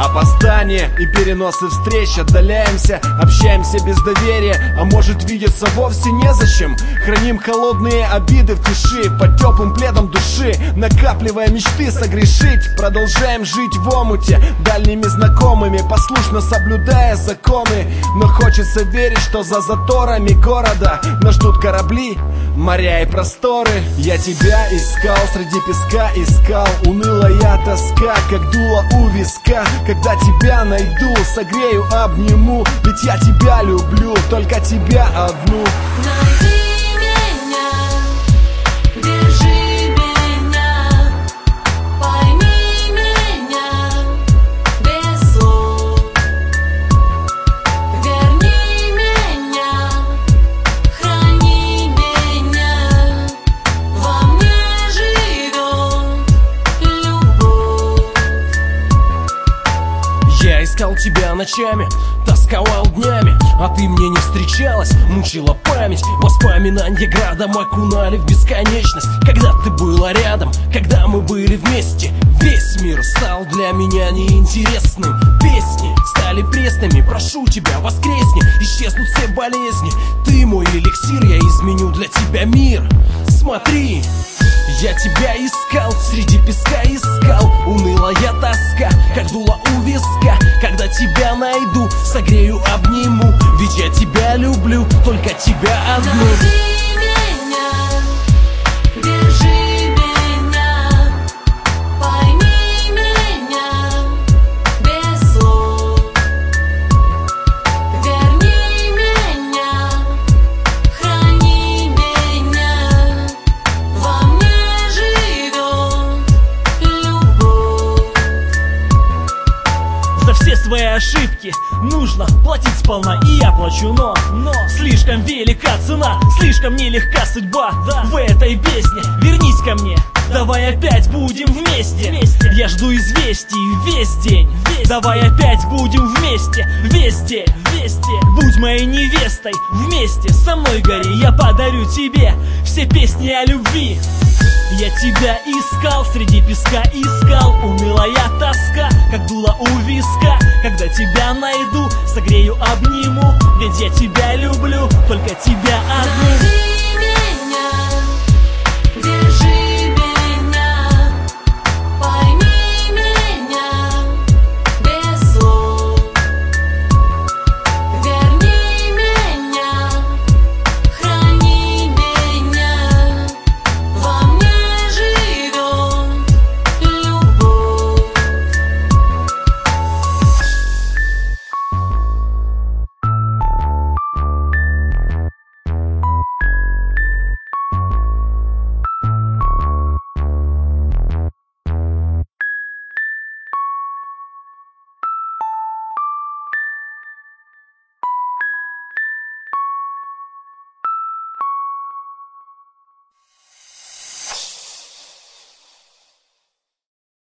Опоздание и переносы встреч, отдаляемся, общаемся без доверия, а может видеться вовсе незачем. Храним холодные обиды в тиши, под теплым пледом души, накапливая мечты согрешить. Продолжаем жить в омуте, дальними знакомыми, послушно соблюдая законы. Но хочется верить, что за заторами города нас ждут корабли, моря и просторы. Я тебя искал, среди песка искал, унылая тоска, как дуло у виска. Когда тебя найду, согрею, обниму, ведь я тебя люблю, только тебя одну. Найди меня, держи меня, пойми меня без слов. Верни меня, храни меня, во мне живет любовь. Я искал тебя ночами, тосковал днями, а ты мне не встречалась, мучила память. Воспоминания градом окунали в бесконечность. Когда ты была рядом, когда мы были вместе, весь мир стал для меня неинтересным. Песни стали пресными, прошу тебя, воскресни, исчезнут все болезни. Ты мой эликсир, я изменю для тебя мир. Смотри, я тебя искал, среди песка искал, унылая тоска, как дуло у виска. Когда тебя найду, согрею, обниму, ведь я тебя люблю, только тебя одну. Найди меня, держи меня, пойми меня без слов. Верни меня, храни меня, во мне живет любовь. За все свои ошибки нужно платить сполна, и я плачу, но слишком велика цена, слишком нелегка судьба в этой песне. Вернись ко мне, давай опять будем вместе. Я жду известий весь день. Давай опять будем вместе, весь день. Будь моей невестой, вместе со мной гори. Я подарю тебе все песни о любви. Я тебя искал, среди песка искал, унылая тоска, как дуло у виска. Когда тебя найду, согрею, обниму, ведь я тебя люблю, только тебя одну.